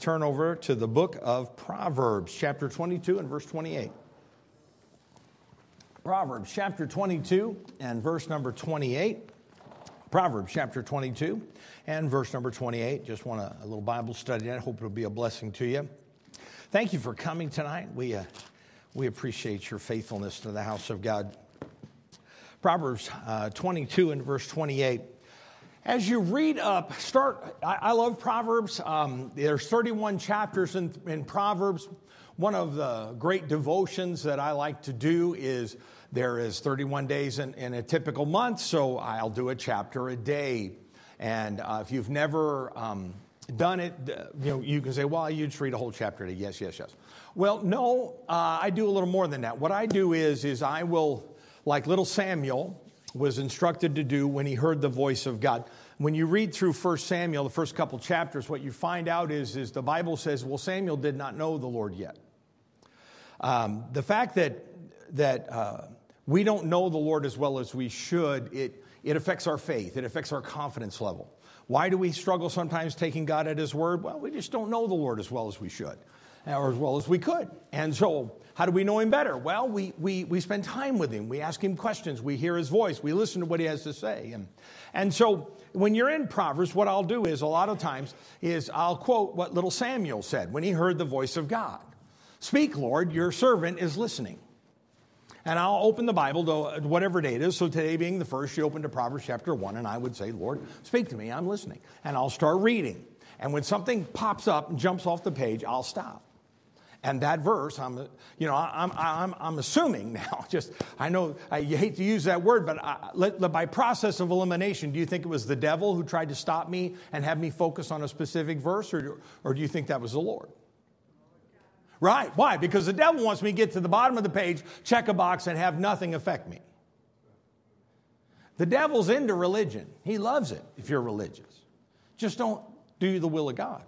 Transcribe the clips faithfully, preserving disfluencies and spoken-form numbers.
turn over to the book of Proverbs, chapter twenty-two and verse twenty-eight. Proverbs, chapter twenty-two and verse number twenty-eight. Proverbs, chapter twenty-two and verse number twenty-eight. Just want a, a little Bible study. I hope it'll be a blessing to you. Thank you for coming tonight. We, uh, we appreciate your faithfulness to the house of God. Proverbs uh, twenty-two and verse twenty-eight. As you read up, start, I, I love Proverbs. Um, there's thirty-one chapters in, in Proverbs. One of the great devotions that I like to do is there is thirty-one days in, in a typical month, so I'll do a chapter a day. And uh, if you've never um, done it, you know, you can say, well, you just read a whole chapter a day. Yes, yes, yes. Well, no, uh, I do a little more than that. What I do is, is I will, like little Samuel was instructed to do when he heard the voice of God. When you read through First Samuel, the first couple chapters, what you find out is, is the Bible says, well, Samuel did not know the Lord yet. Um, the fact that that uh, we don't know the Lord as well as we should, it, it affects our faith. It affects our confidence level. Why do we struggle sometimes taking God at His word? Well, we just don't know the Lord as well as we should, or as well as we could. And so, how do we know Him better? Well, we we we spend time with Him. We ask Him questions. We hear His voice. We listen to what He has to say. And, and so, when you're in Proverbs, what I'll do is, a lot of times, is I'll quote what little Samuel said when he heard the voice of God. Speak, Lord, your servant is listening. And I'll open the Bible to whatever day it is. So today being the first, you open to Proverbs chapter one, and I would say, Lord, speak to me, I'm listening. And I'll start reading. And when something pops up and jumps off the page, I'll stop. And that verse, I'm, you know, I'm, I'm, I'm assuming now, just, I know I, you hate to use that word, but I, let, by process of elimination, do you think it was the devil who tried to stop me and have me focus on a specific verse, or, or do you think that was the Lord? Right. Why? Because the devil wants me to get to the bottom of the page, check a box, and have nothing affect me. The devil's into religion. He loves it if you're religious. Just don't do the will of God.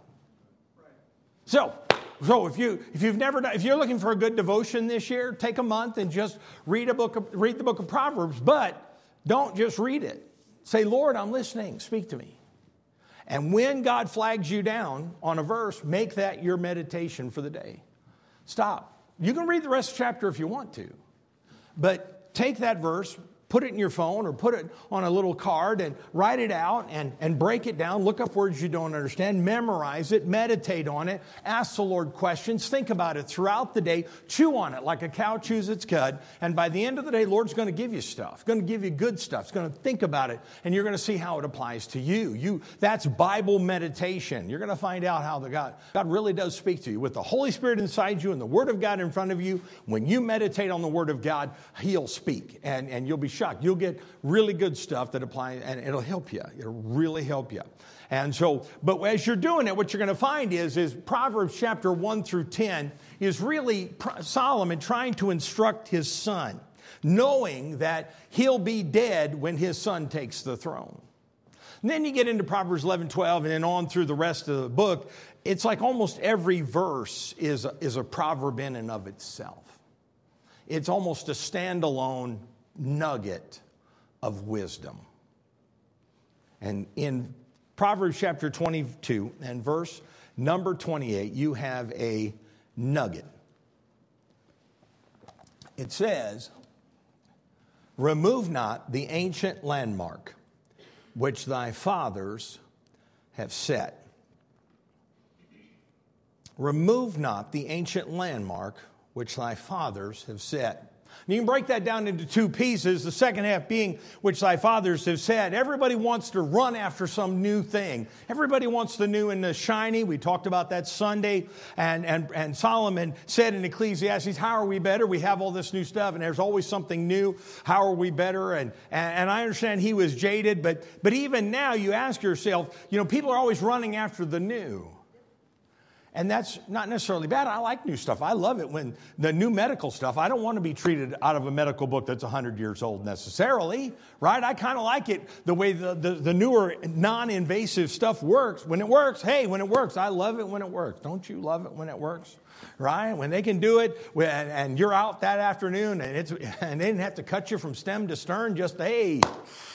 So, so if you if you've never done, if you're looking for a good devotion this year, take a month and just read a book of, read the book of Proverbs, but don't just read it. Say, Lord, I'm listening. Speak to me. And when God flags you down on a verse, make that your meditation for the day. Stop. You can read the rest of the chapter if you want to. But take that verse, put it in your phone or put it on a little card and write it out and, and break it down. Look up words you don't understand. Memorize it. Meditate on it. Ask the Lord questions. Think about it throughout the day. Chew on it like a cow chews its cud. And by the end of the day, Lord's going to give you stuff. Going to give you good stuff. He's going to think about it. And you're going to see how it applies to you. You that's Bible meditation. You're going to find out how the God, God really does speak to you. With the Holy Spirit inside you and the Word of God in front of you, when you meditate on the Word of God, He'll speak. And, and you'll be shocked. You'll get really good stuff that applies, and it'll help you. It'll really help you. And so, but as you're doing it, what you're going to find is, is Proverbs chapter one through ten is really Solomon trying to instruct his son, knowing that he'll be dead when his son takes the throne. And then you get into Proverbs eleven, twelve, and then on through the rest of the book. It's like almost every verse is a, is a proverb in and of itself. It's almost a standalone nugget of wisdom. And in Proverbs chapter twenty-two and verse number twenty-eight, you have a nugget. It says, remove not the ancient landmark which thy fathers have set. Remove not the ancient landmark which thy fathers have set. You can break that down into two pieces. The second half being, which thy fathers have said. Everybody wants to run after some new thing. Everybody wants the new and the shiny. We talked about that Sunday. And, and, and Solomon said in Ecclesiastes, how are we better? We have all this new stuff, and there's always something new. How are we better? And, and, and I understand he was jaded, but, but even now you ask yourself, you know, people are always running after the new. And that's not necessarily bad. I like new stuff. I love it when the new medical stuff, I don't want to be treated out of a medical book that's one hundred years old necessarily, right? I kind of like it the way the, the, the newer non-invasive stuff works. When it works, hey, when it works, I love it when it works. Don't you love it when it works? Right? When they can do it and, and you're out that afternoon and, it's, and they didn't have to cut you from stem to stern, just, hey,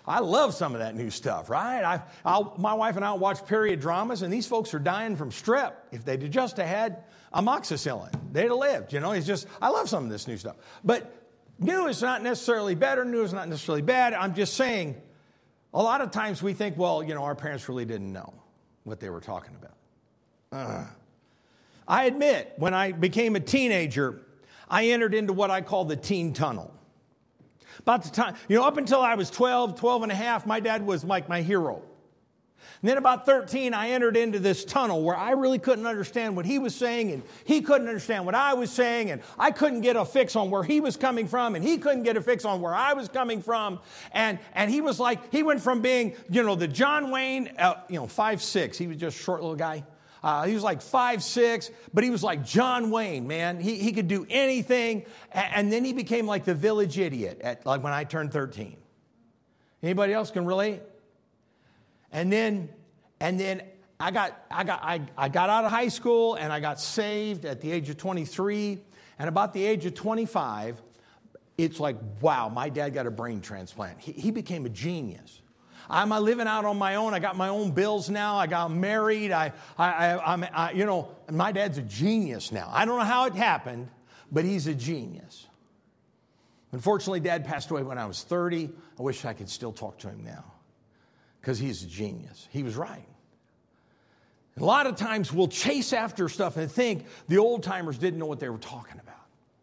I love some of that new stuff, right? I, I'll, my wife and I will watch period dramas, and these folks are dying from strep. If they'd just had amoxicillin, they'd have lived. You know, it's just, I love some of this new stuff. But new is not necessarily better. New is not necessarily bad. I'm just saying, a lot of times we think, well, you know, our parents really didn't know what they were talking about. Uh. I admit, when I became a teenager, I entered into what I call the teen tunnel. About the time, you know, up until I was twelve, twelve and a half, my dad was like my hero. And then about thirteen, I entered into this tunnel where I really couldn't understand what he was saying, and he couldn't understand what I was saying, and I couldn't get a fix on where he was coming from, and he couldn't get a fix on where I was coming from. And and he was like, he went from being, you know, the John Wayne, uh, you know, five six. He was just a short little guy. Uh, he was like five six, but he was like John Wayne, man. He he could do anything. And, and then he became like the village idiot at like when I turned thirteen. Anybody else can relate? And then and then I got I got I, I got out of high school and I got saved at the age of twenty-three. And about the age of twenty-five, it's like, wow, my dad got a brain transplant. He, he became a genius. I'm living out on my own. I got my own bills now. I got married. I, I, I, I'm, I, you know, my dad's a genius now. I don't know how it happened, but he's a genius. Unfortunately, Dad passed away when I was thirty. I wish I could still talk to him now because he's a genius. He was right. A lot of times we'll chase after stuff and think the old timers didn't know what they were talking about.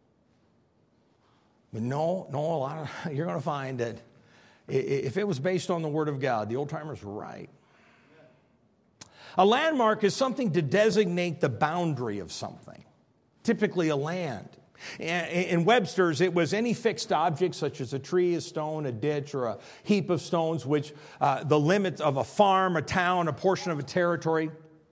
But no, no, a lot of, you're going to find that if it was based on the Word of God, the old-timers were right. A landmark is something to designate the boundary of something, typically a land. In Webster's, it was any fixed object, such as a tree, a stone, a ditch, or a heap of stones, which uh, the limit of a farm, a town, a portion of a territory.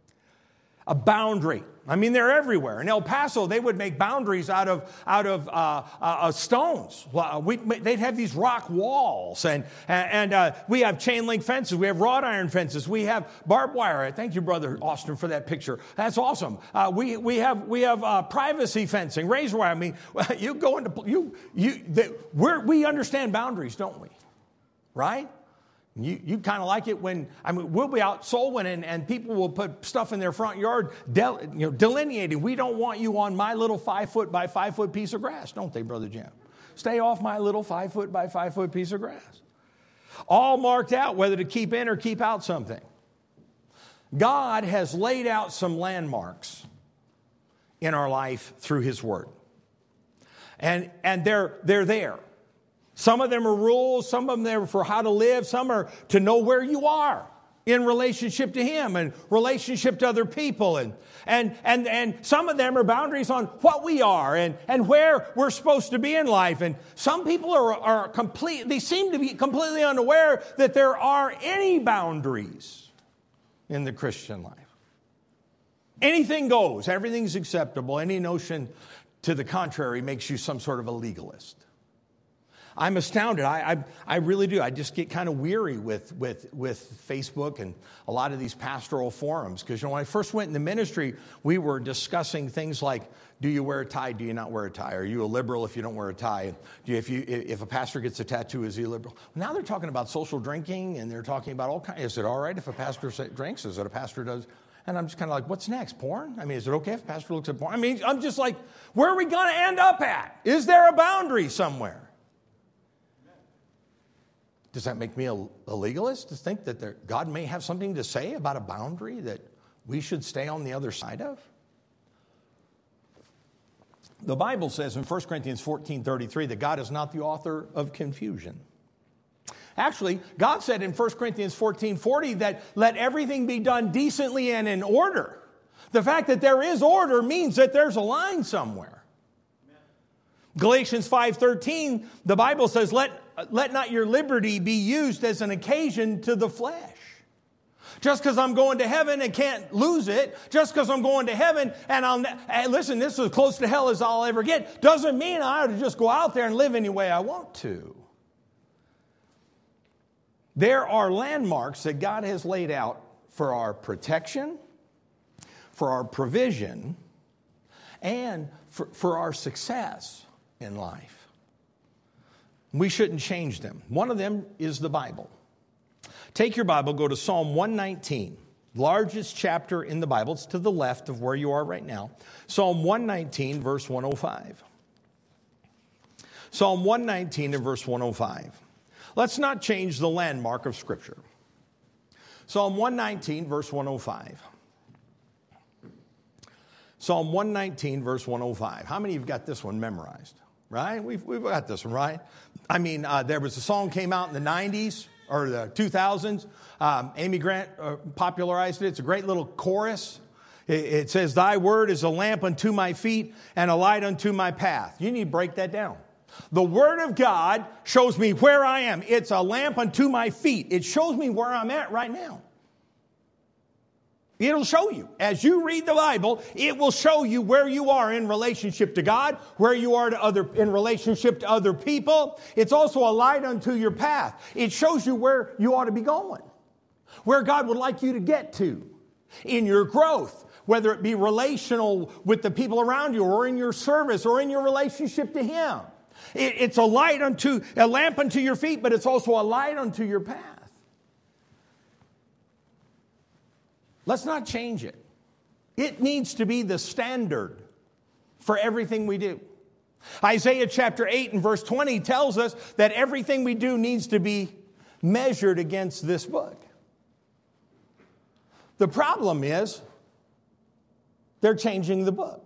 A boundary. I mean, they're everywhere. In El Paso, they would make boundaries out of out of uh, uh, uh, stones. We, they'd have these rock walls, and and uh, we have chain link fences. We have wrought iron fences. We have barbed wire. Thank you, Brother Austin, for that picture. That's awesome. Uh, we we have we have uh, privacy fencing, razor wire. I mean, you go into you you the, we're, we understand boundaries, don't we? Right? You you kind of like it when, I mean, we'll be out soul winning and people will put stuff in their front yard, del, you know, delineating. We don't want you on my little five foot by five foot piece of grass, don't they, Brother Jim? Stay off my little five foot by five foot piece of grass. All marked out whether to keep in or keep out something. God has laid out some landmarks in our life through His Word. And, and they're, they're there. Some of them are rules, some of them are for how to live, some are to know where you are in relationship to Him and relationship to other people. And and and, and some of them are boundaries on what we are and, and where we're supposed to be in life. And some people are, are complete, they seem to be completely unaware that there are any boundaries in the Christian life. Anything goes, everything's acceptable. Any notion to the contrary makes you some sort of a legalist. I'm astounded. I, I I really do. I just get kind of weary with with with Facebook and a lot of these pastoral forums because, you know, when I first went in the ministry, we were discussing things like, do you wear a tie? Do you not wear a tie? Are you a liberal if you don't wear a tie? Do you, if you if a pastor gets a tattoo, is he a liberal? Now they're talking about social drinking and they're talking about all kinds. Is it all right if a pastor drinks? Is it a pastor does? And I'm just kind of like, what's next? Porn? I mean, is it okay if a pastor looks at porn? I mean, I'm just like, where are we going to end up at? Is there a boundary somewhere? Does that make me a, a legalist to think that there, God may have something to say about a boundary that we should stay on the other side of? The Bible says in First Corinthians fourteen thirty-three that God is not the author of confusion. Actually, God said in First Corinthians fourteen forty that let everything be done decently and in order. The fact that there is order means that there's a line somewhere. Galatians five thirteen, the Bible says, let Let not your liberty be used as an occasion to the flesh. Just because I'm going to heaven and can't lose it, just because I'm going to heaven and I'll, and listen, this is as close to hell as I'll ever get, doesn't mean I ought to just go out there and live any way I want to. There are landmarks that God has laid out for our protection, for our provision, and for, for our success in life. We shouldn't change them. One of them is the Bible. Take your Bible, go to Psalm one nineteen, largest chapter in the Bible. It's to the left of where you are right now. Psalm one nineteen, verse one oh five. Psalm one nineteen and verse one oh five. Let's not change the landmark of Scripture. Psalm one nineteen, verse one oh five. Psalm one nineteen, verse one oh five. How many of you have got this one memorized? Right? We've, we've got this one, right? I mean, uh, there was a song came out in the nineties or the two thousands. Um, Amy Grant uh, popularized it. It's a great little chorus. It, it says, "Thy word is a lamp unto my feet and a light unto my path." You need to break that down. The Word of God shows me where I am. It's a lamp unto my feet. It shows me where I'm at right now. It'll show you. As you read the Bible, it will show you where you are in relationship to God, where you are to other, in relationship to other people. It's also a light unto your path. It shows you where you ought to be going, where God would like you to get to in your growth, whether it be relational with the people around you or in your service or in your relationship to Him. It, it's a light unto, a lamp unto your feet, but it's also a light unto your path. Let's not change it. It needs to be the standard for everything we do. Isaiah chapter eight and verse twenty tells us that everything we do needs to be measured against this book. The problem is they're changing the book.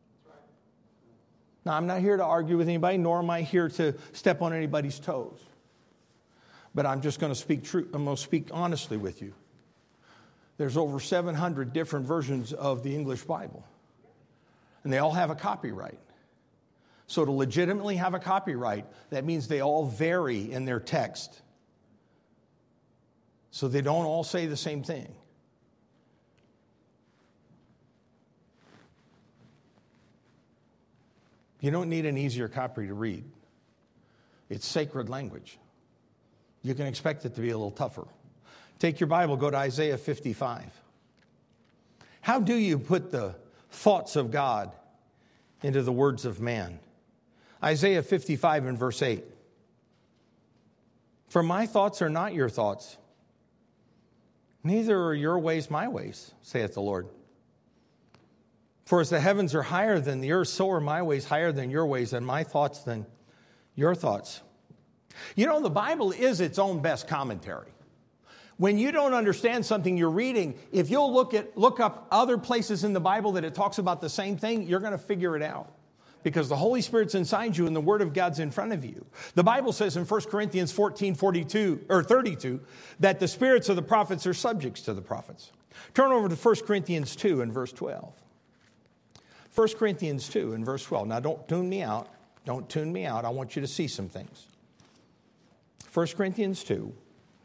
Now, I'm not here to argue with anybody, nor am I here to step on anybody's toes. But I'm just going to speak true. I'm going to speak honestly with you. There's over seven hundred different versions of the English Bible. And they all have a copyright. So to legitimately have a copyright, that means they all vary in their text. So they don't all say the same thing. You don't need an easier copy to read. It's sacred language. You can expect it to be a little tougher. Take your Bible, go to Isaiah fifty-five. How do you put the thoughts of God into the words of man? Isaiah fifty-five and verse eight. "For my thoughts are not your thoughts, neither are your ways my ways, saith the Lord. For as the heavens are higher than the earth, so are my ways higher than your ways, and my thoughts than your thoughts." You know, the Bible is its own best commentary. When you don't understand something you're reading, if you'll look at look up other places in the Bible that it talks about the same thing, you're going to figure it out. Because the Holy Spirit's inside you and the Word of God's in front of you. The Bible says in First Corinthians fourteen, forty-two, or thirty-two, that the spirits of the prophets are subjects to the prophets. Turn over to First Corinthians two and verse twelve. First Corinthians two and verse twelve. Now don't tune me out. Don't tune me out. I want you to see some things. First Corinthians two.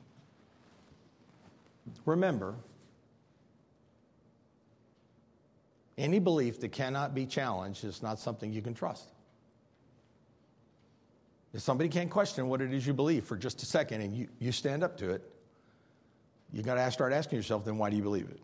Remember, any belief that cannot be challenged is not something you can trust. If somebody can't question what it is you believe for just a second and you, you stand up to it, you got to start asking yourself, then why do you believe it?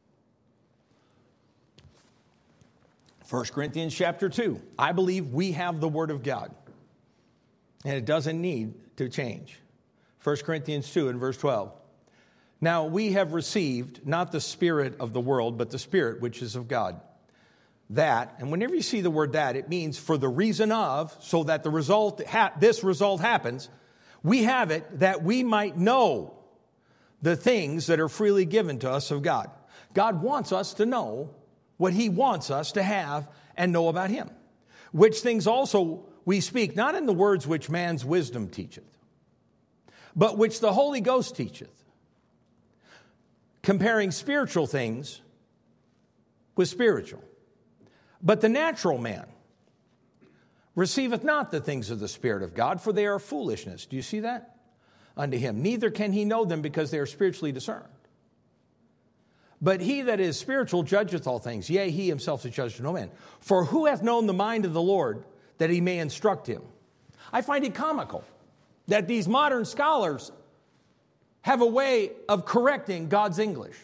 First Corinthians chapter two. I believe we have the Word of God. And it doesn't need to change. First Corinthians two and verse twelve. "Now we have received not the spirit of the world, but the Spirit which is of God. That," and whenever you see the word "that," it means for the reason of, so that the result, ha- this result happens. "We have it that we might know the things that are freely given to us of God." God wants us to know what He wants us to have and know about Him. "Which things also we speak, not in the words which man's wisdom teacheth, but which the Holy Ghost teacheth, comparing spiritual things with spiritual. But the natural man receiveth not the things of the Spirit of God, for they are foolishness." Do you see that? "Unto him. Neither can he know them, because they are spiritually discerned. But he that is spiritual judgeth all things. Yea, he himself is judged of no man. For who hath known the mind of the Lord, that he may instruct him?" I find it comical that these modern scholars have a way of correcting God's English.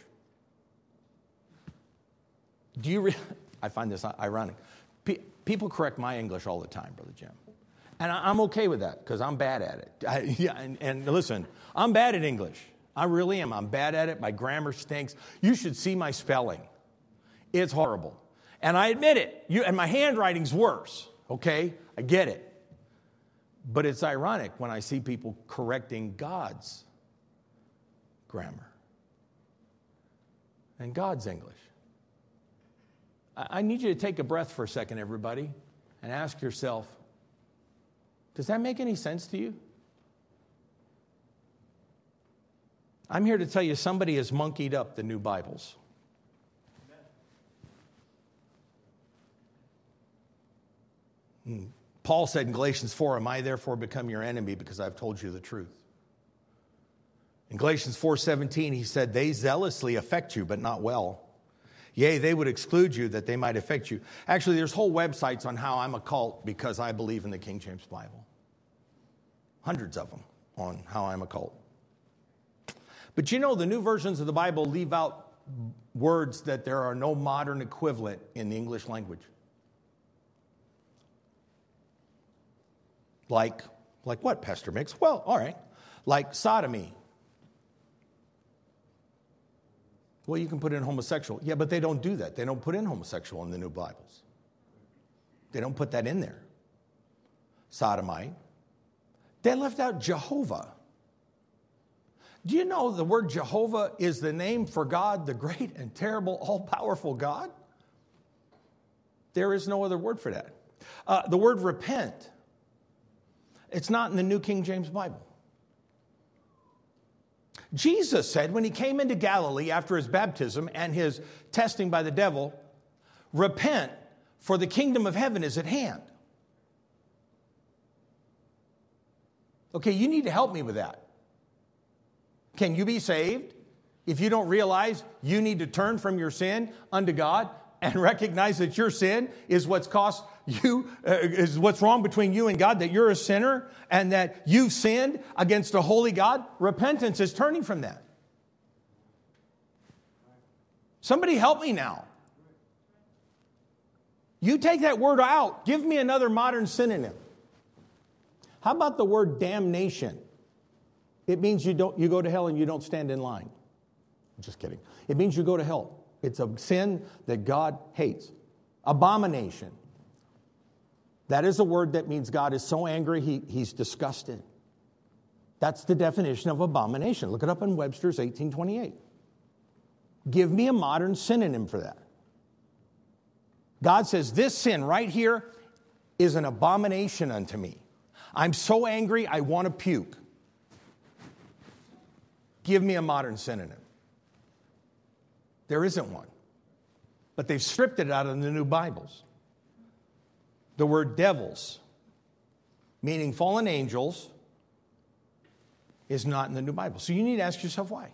Do you re- I find this ironic. Pe- people correct my English all the time, Brother Jim. And I- I'm okay with that because I'm bad at it. I, yeah, and, and listen, I'm bad at English. I really am. I'm bad at it. My grammar stinks. You should see my spelling. It's horrible. And I admit it. You, and my handwriting's worse, okay? I get it. But it's ironic when I see people correcting God's grammar and God's English. I, I need you to take a breath for a second, everybody, and ask yourself, does that make any sense to you? I'm here to tell you somebody has monkeyed up the new Bibles. Hmm. Paul said in Galatians four, am I therefore become your enemy because I've told you the truth? In Galatians four seventeen, he said, they zealously affect you, but not well. Yea, they would exclude you that they might affect you. Actually, there's whole websites on how I'm a cult because I believe in the King James Bible. Hundreds of them on how I'm a cult. But you know, the new versions of the Bible leave out words that there are no modern equivalent in the English language. Like, like what, Pastor Mix? Well, all right. Like sodomy. Well, you can put in homosexual. Yeah, but they don't do that. They don't put in homosexual in the new Bibles. They don't put that in there. Sodomite. They left out Jehovah. Do you know the word Jehovah is the name for God, the great and terrible, all-powerful God? There is no other word for that. Uh, the word repent. It's not in the New King James Bible. Jesus said when he came into Galilee after his baptism and his testing by the devil, repent, for the kingdom of heaven is at hand. Okay, you need to help me with that. Can you be saved if you don't realize you need to turn from your sin unto God and recognize that your sin is what's cost you, uh, is what's wrong between you and God, that you're a sinner and that you've sinned against a holy God? Repentance is turning from that. Somebody help me now. You take that word out. Give me another modern synonym. How about the word damnation? It means you don't you go to hell and you don't stand in line. Just kidding. It means you go to hell. It's a sin that God hates. Abomination. That is a word that means God is so angry he, he's disgusted. That's the definition of abomination. Look it up in Webster's eighteen twenty-eight. Give me a modern synonym for that. God says this sin right here is an abomination unto me. I'm so angry I want to puke. Give me a modern synonym. There isn't one. But they've stripped it out of the new Bibles. The word devils, meaning fallen angels, is not in the new Bible. So you need to ask yourself why.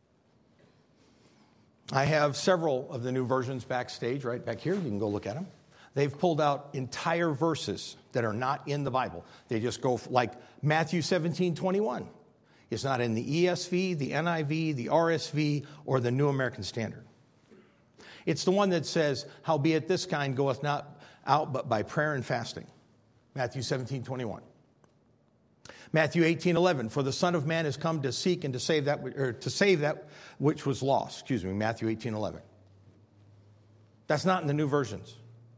I have several of the new versions backstage, right back here. You can go look at them. They've pulled out entire verses that are not in the Bible. They just go like Matthew seventeen twenty-one. It's not in the E S V, the N I V, the R S V, or the New American Standard. It's the one that says, howbeit this kind goeth not out but by prayer and fasting. Matthew seventeen twenty-one. Matthew eighteen eleven. For the Son of Man has come to seek and to save that, or to save that which was lost. Excuse me, Matthew eighteen eleven. That's not in the new versions.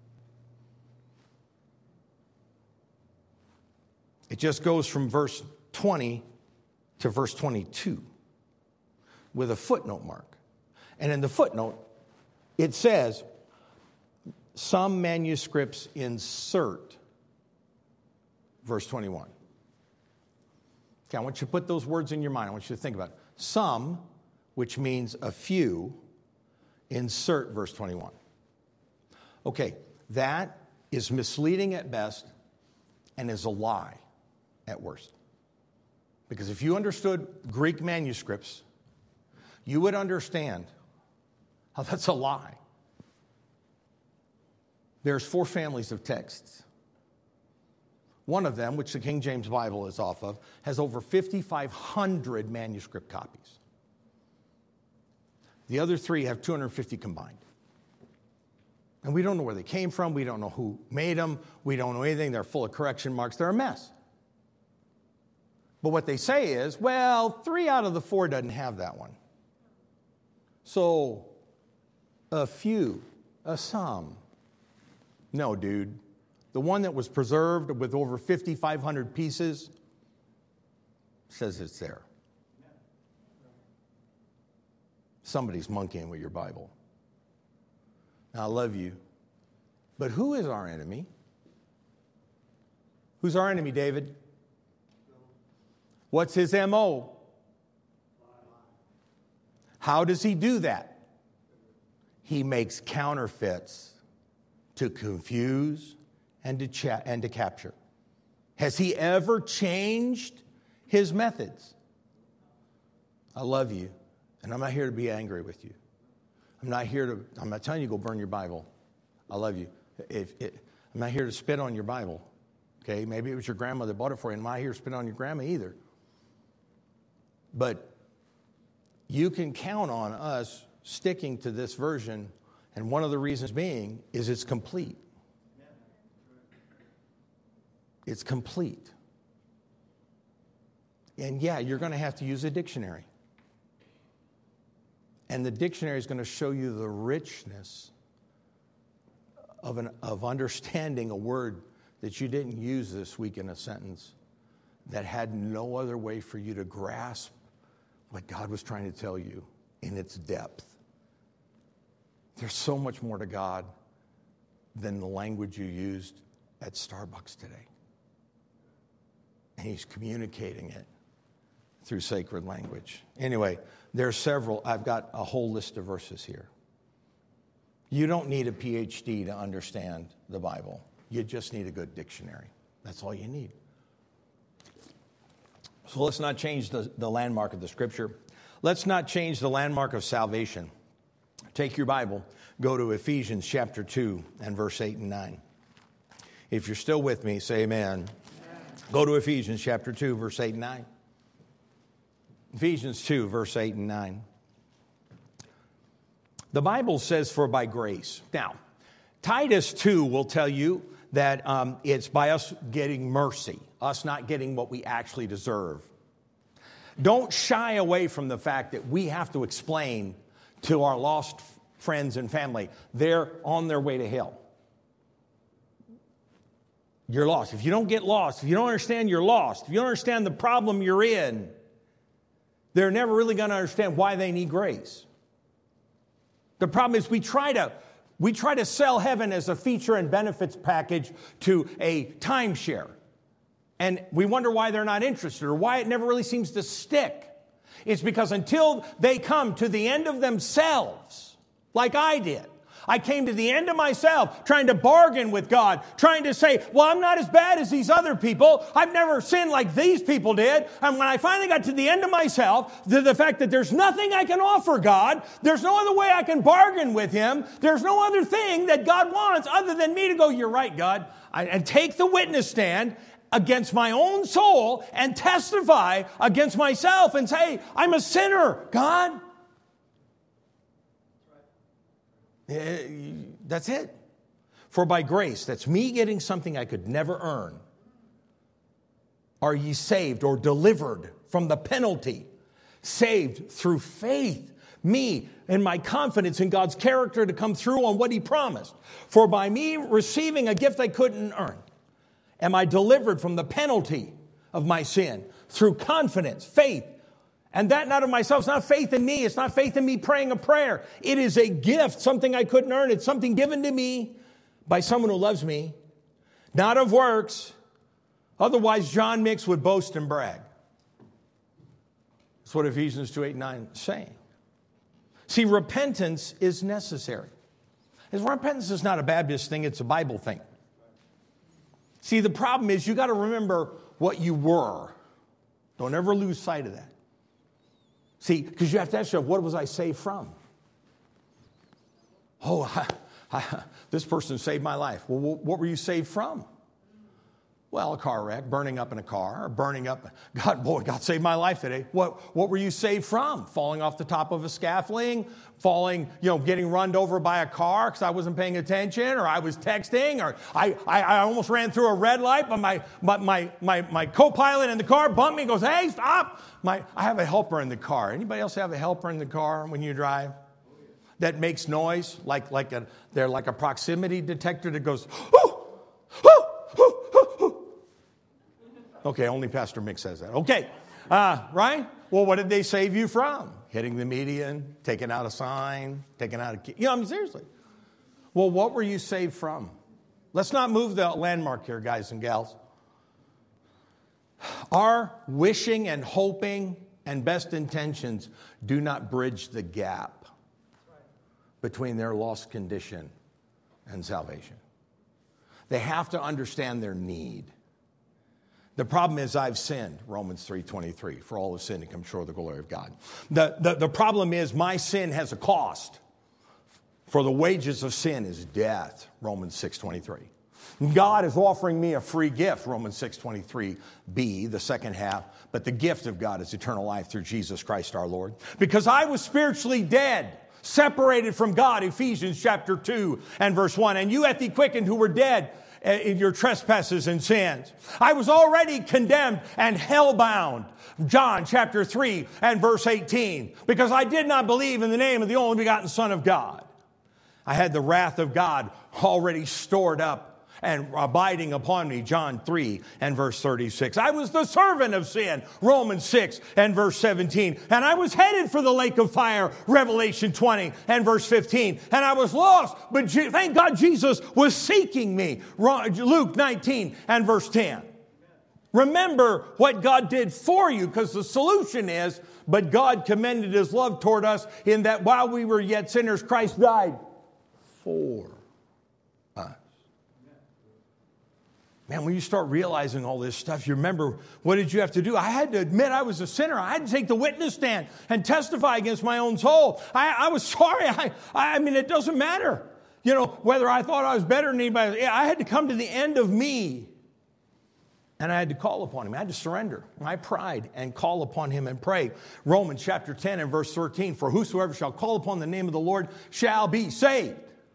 It just goes from verse twenty to verse twenty-two with a footnote mark. And in the footnote, it says, some manuscripts insert verse twenty-one. Okay, I want you to put those words in your mind. I want you to think about it. Some, which means a few, insert verse twenty-one. Okay, that is misleading at best and is a lie at worst. Because if you understood Greek manuscripts, you would understand how that's a lie. There's four families of texts. One of them, which the King James Bible is off of, has over fifty-five hundred manuscript copies. The other three have two hundred fifty combined. And we don't know where they came from. We don't know who made them. We don't know anything. They're full of correction marks. They're a mess. But what they say is, well, three out of the four doesn't have that one. So, a few, a some. No, dude. The one that was preserved with over fifty-five hundred pieces says it's there. Somebody's monkeying with your Bible. Now, I love you. But who is our enemy? Who's our enemy, David? What's his M O? How does he do that? He makes counterfeits to confuse and to cha- and to capture. Has he ever changed his methods? I love you, and I'm not here to be angry with you. I'm not here to, I'm not telling you go burn your Bible. I love you. If, if, I'm not here to spit on your Bible. Okay, maybe it was your grandma that bought it for you, and I'm not here to spit on your grandma either. But you can count on us sticking to this version, and one of the reasons being is it's complete. It's complete. And yeah, you're going to have to use a dictionary. And the dictionary is going to show you the richness of, an, of understanding a word that you didn't use this week in a sentence that had no other way for you to grasp what God was trying to tell you in its depth. There's so much more to God than the language you used at Starbucks today. And he's communicating it through sacred language. Anyway, there's several. I've got a whole list of verses here. You don't need a P H D to understand the Bible. You just need a good dictionary. That's all you need. So let's not change the, the landmark of the Scripture. Let's not change the landmark of salvation. Take your Bible, go to Ephesians chapter two and verse eight and nine. If you're still with me, say amen. Amen. Go to Ephesians chapter two, verse eight and nine. Ephesians two, verse eight and nine. The Bible says, for by grace. Now, Titus two will tell you that um, it's by us getting mercy, us not getting what we actually deserve. Don't shy away from the fact that we have to explain to our lost friends and family, they're on their way to hell. You're lost. If you don't get lost, if you don't understand you're lost, if you don't understand the problem you're in, they're never really going to understand why they need grace. The problem is we try to we try to sell heaven as a feature and benefits package to a timeshare. And we wonder why they're not interested or why it never really seems to stick. It's because until they come to the end of themselves, like I did, I came to the end of myself, trying to bargain with God, trying to say, well, I'm not as bad as these other people. I've never sinned like these people did. And when I finally got to the end of myself, the, the fact that there's nothing I can offer God, there's no other way I can bargain with Him, there's no other thing that God wants other than me to go, you're right, God, I, and take the witness stand against my own soul and testify against myself and say, I'm a sinner, God. That's it. For by grace, that's me getting something I could never earn, are ye saved or delivered from the penalty, saved through faith. Me and my confidence in God's character to come through on what He promised. For by me receiving a gift I couldn't earn, am I delivered from the penalty of my sin through confidence, faith. And that not of myself. It's not faith in me. It's not faith in me praying a prayer. It is a gift, something I couldn't earn. It's something given to me by someone who loves me, not of works. Otherwise, John Mix would boast and brag. That's what Ephesians two, eight, nine is saying. See, repentance is necessary. Because repentance is not a Baptist thing. It's a Bible thing. See, the problem is you got to remember what you were. Don't ever lose sight of that. See, because you have to ask yourself, what was I saved from? Oh, I, I, this person saved my life. Well, what were you saved from? Well, a car wreck, burning up in a car, or burning up. God, boy, God saved my life today. What, what were you saved from? Falling off the top of a scaffolding, falling, you know, getting run over by a car because I wasn't paying attention, or I was texting, or I, I, I almost ran through a red light, but my, my, my, my, my co-pilot in the car bumped me and goes, hey, stop. My, I have a helper in the car. Anybody else have a helper in the car when you drive that makes noise, like, like a, they're like a proximity detector that goes, oh, oh. Okay, only Pastor Mick says that. Okay, uh, right? Well, what did they save you from? Hitting the median, taking out a sign, taking out a key. You know, I mean, seriously. Well, what were you saved from? Let's not move the landmark here, guys and gals. Our wishing and hoping and best intentions do not bridge the gap between their lost condition and salvation. They have to understand their need. The problem is I've sinned, Romans three twenty-three, for all have sinned and come short of the glory of God. The, the, the problem is my sin has a cost. For the wages of sin is death, Romans six twenty-three. God is offering me a free gift, Romans six twenty-three b, the second half. But the gift of God is eternal life through Jesus Christ our Lord. Because I was spiritually dead, separated from God, Ephesians chapter two and verse one. And you hath he quickened who were dead in your trespasses and sins. I was already condemned and hell-bound. John chapter three and verse eighteen. Because I did not believe in the name of the only begotten Son of God. I had the wrath of God already stored up and abiding upon me, John three and verse thirty-six. I was the servant of sin, Romans six and verse seventeen. And I was headed for the lake of fire, Revelation twenty and verse fifteen. And I was lost, but thank God Jesus was seeking me, Luke nineteen and verse ten. Remember what God did for you, because the solution is, but God commended his love toward us in that while we were yet sinners, Christ died for us. Man, when you start realizing all this stuff, you remember, what did you have to do? I had to admit I was a sinner. I had to take the witness stand and testify against my own soul. I, I was sorry. I, I mean, it doesn't matter, you know, whether I thought I was better than anybody. I had to come to the end of me. And I had to call upon him. I had to surrender my pride and call upon him and pray. Romans chapter ten and verse thirteen, for whosoever shall call upon the name of the Lord shall be saved.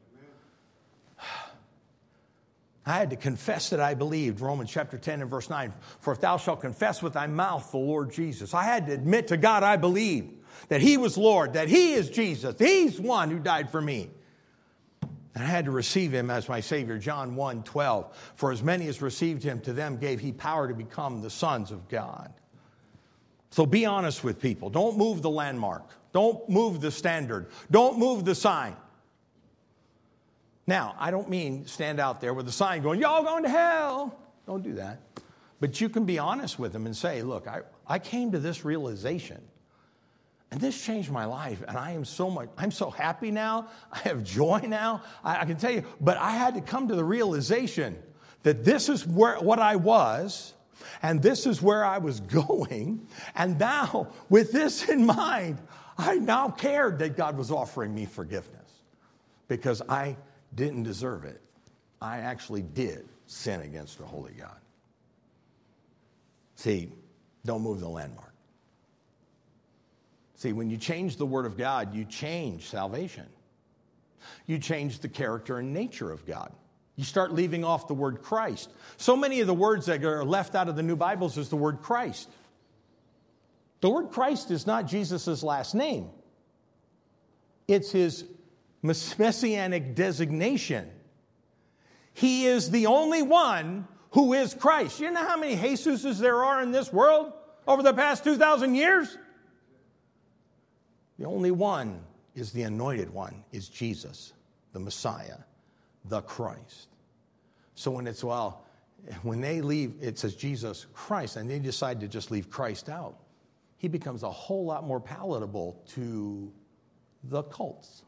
I had to confess that I believed, Romans chapter ten and verse nine. For if thou shalt confess with thy mouth the Lord Jesus. I had to admit to God I believed that he was Lord, that he is Jesus. He's one who died for me. And I had to receive him as my Savior, John one twelve. For as many as received him, to them gave he power to become the sons of God. So be honest with people. Don't move the landmark. Don't move the standard. Don't move the sign. Now, I don't mean stand out there with a sign going, y'all going to hell. Don't do that. But you can be honest with them and say, look, I, I came to this realization. And this changed my life. And I am so much, I'm so happy now. I have joy now. I, I can tell you, but I had to come to the realization that this is where what I was. And this is where I was going. And now, with this in mind, I now cared that God was offering me forgiveness. Because I didn't deserve it. I actually did sin against a holy God. See, don't move the landmark. See, when you change the Word of God, you change salvation. You change the character and nature of God. You start leaving off the word Christ. So many of the words that are left out of the new Bibles is the word Christ. The word Christ is not Jesus' last name. It's his messianic designation. He is the only one who is Christ. You know how many Jesuses there are in this world over the past two thousand years? The only one is the anointed one, is Jesus, the Messiah, the Christ. So when it's, well, when they leave, it says Jesus Christ, and they decide to just leave Christ out, he becomes a whole lot more palatable to the cults.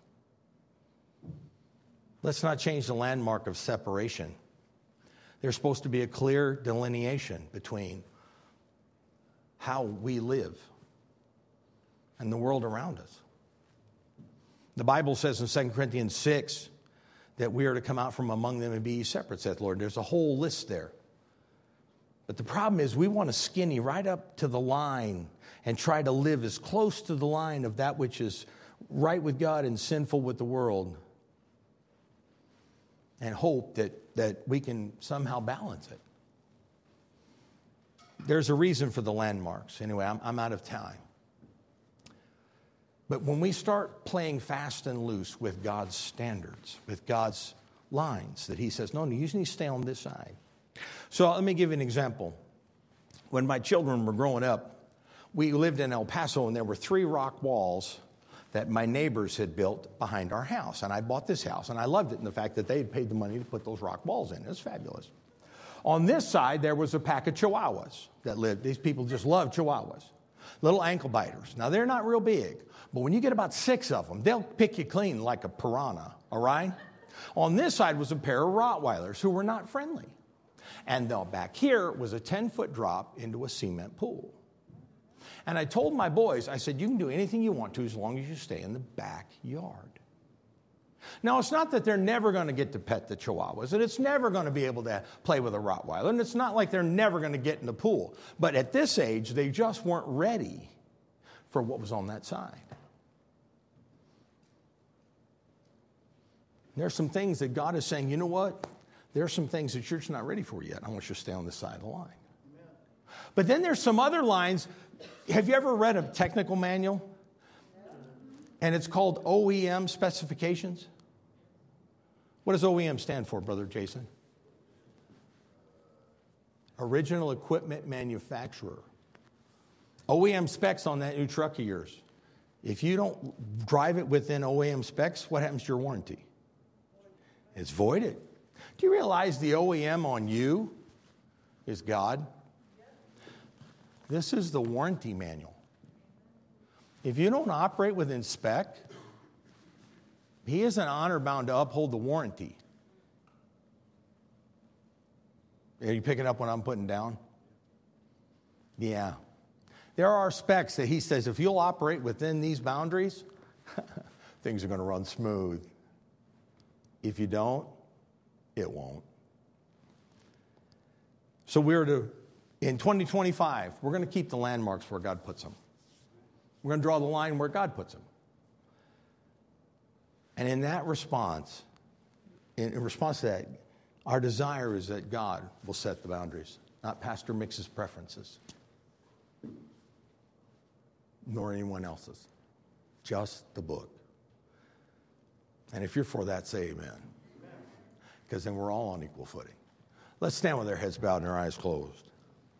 Let's not change the landmark of separation. There's supposed to be a clear delineation between how we live and the world around us. The Bible says in Second Corinthians six that we are to come out from among them and be ye separate, saith the Lord. There's a whole list there. But the problem is we want to skinny right up to the line and try to live as close to the line of that which is right with God and sinful with the world, and hope that, that we can somehow balance it. There's a reason for the landmarks. Anyway, I'm, I'm out of time. But when we start playing fast and loose with God's standards, with God's lines, that he says, no, no, you just need to stay on this side. So let me give you an example. When my children were growing up, we lived in El Paso, and there were three rock walls that my neighbors had built behind our house. And I bought this house, and I loved it in the fact that they had paid the money to put those rock walls in. It was fabulous. On this side, there was a pack of Chihuahuas that lived. These people just love Chihuahuas. Little ankle biters. Now, they're not real big, but when you get about six of them, they'll pick you clean like a piranha, all right? On this side was a pair of Rottweilers who were not friendly. And now back here was a ten-foot drop into a cement pool. And I told my boys, I said, you can do anything you want to as long as you stay in the backyard. Now, it's not that they're never going to get to pet the Chihuahuas, and it's never going to be able to play with a Rottweiler, and it's not like they're never going to get in the pool. But at this age, they just weren't ready for what was on that side. There's some things that God is saying, you know what? There are some things that you're just not ready for yet. I want you to stay on this side of the line. Amen. But then there's some other lines. Have you ever read a technical manual? And it's called O E M specifications. What does O E M stand for, Brother Jason? Original Equipment Manufacturer. O E M specs on that new truck of yours. If you don't drive it within O E M specs, what happens to your warranty? It's voided. Do you realize the O E M on you is God? This is the warranty manual. If you don't operate within spec, he isn't honor bound to uphold the warranty. Are you picking up what I'm putting down? Yeah. There are specs that he says if you'll operate within these boundaries, things are going to run smooth. If you don't, it won't. So we're to, in twenty twenty-five, we're going to keep the landmarks where God puts them. We're going to draw the line where God puts them. And in that response, in, in response to that, our desire is that God will set the boundaries, not Pastor Mix's preferences, nor anyone else's. Just the book. And if you're for that, say amen. Because then we're all on equal footing. Let's stand with our heads bowed and our eyes closed.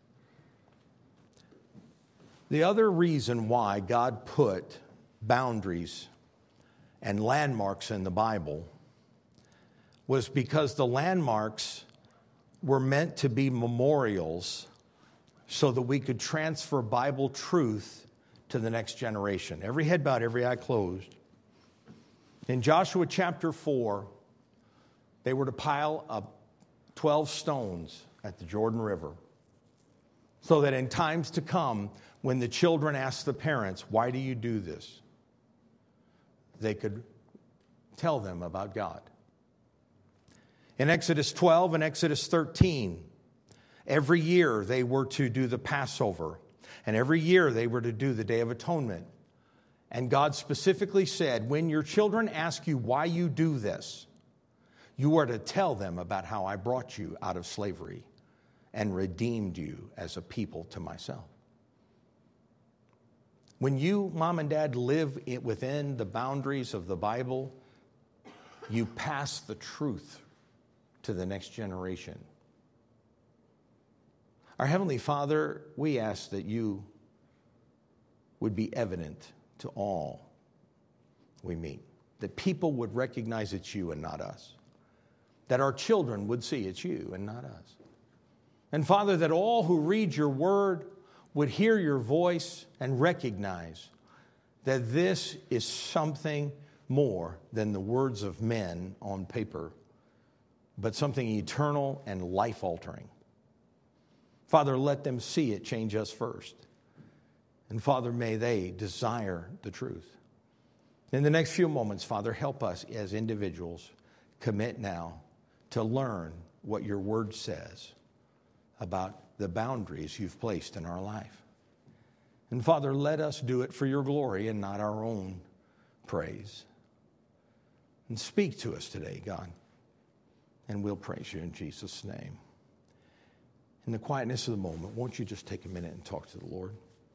The other reason why God put boundaries and landmarks in the Bible was because the landmarks were meant to be memorials so that we could transfer Bible truth to the next generation. Every head bowed, every eye closed. In Joshua chapter four, they were to pile up twelve stones at the Jordan River so that in times to come, when the children asked the parents, why do you do this? They could tell them about God. In Exodus twelve and Exodus thirteen, every year they were to do the Passover, and every year they were to do the Day of Atonement. And God specifically said, when your children ask you why you do this, you are to tell them about how I brought you out of slavery and redeemed you as a people to myself. When you, mom and dad, live within the boundaries of the Bible, you pass the truth to the next generation. Our Heavenly Father, we ask that you would be evident to all we meet, that people would recognize it's you and not us, that our children would see it's you and not us. And Father, that all who read your word would hear your voice and recognize that this is something more than the words of men on paper, but something eternal and life-altering. Father, let them see it change us first. And Father, may they desire the truth. In the next few moments, Father, help us as individuals commit now to learn what your word says about the boundaries you've placed in our life. And Father, let us do it for your glory and not our own praise. And speak to us today, God, and we'll praise you in Jesus' name. In the quietness of the moment, won't you just take a minute and talk to the Lord?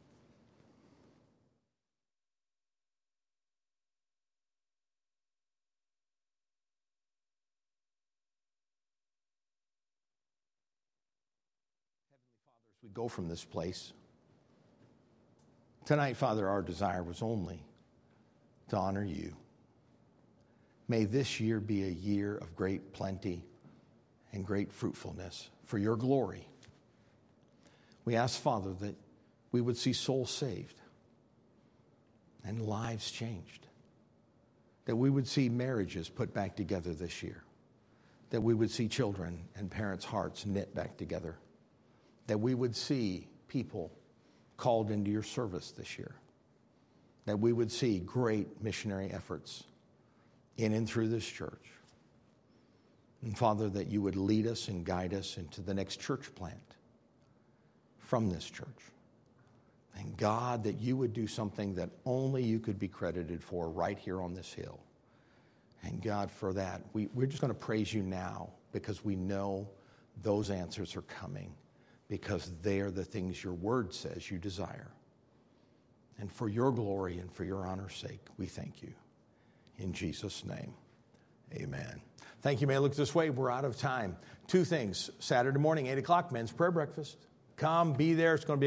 Heavenly Father, as we go from this place, tonight, Father, our desire was only to honor you. May this year be a year of great plenty and great fruitfulness for your glory. We ask, Father, that we would see souls saved and lives changed, that we would see marriages put back together this year, that we would see children and parents' hearts knit back together, that we would see people called into your service this year, that we would see great missionary efforts in and through this church. And Father, that you would lead us and guide us into the next church plant from this church. And God, that you would do something that only you could be credited for right here on this hill. And God, for that, we, we're just going to praise you now because we know those answers are coming, because they are the things your word says you desire. And for your glory and for your honor's sake, we thank you. In Jesus' name, amen. Thank you. May I look this way? We're out of time. Two things. Saturday morning, eight o'clock, men's prayer breakfast. Come, be there. It's going to be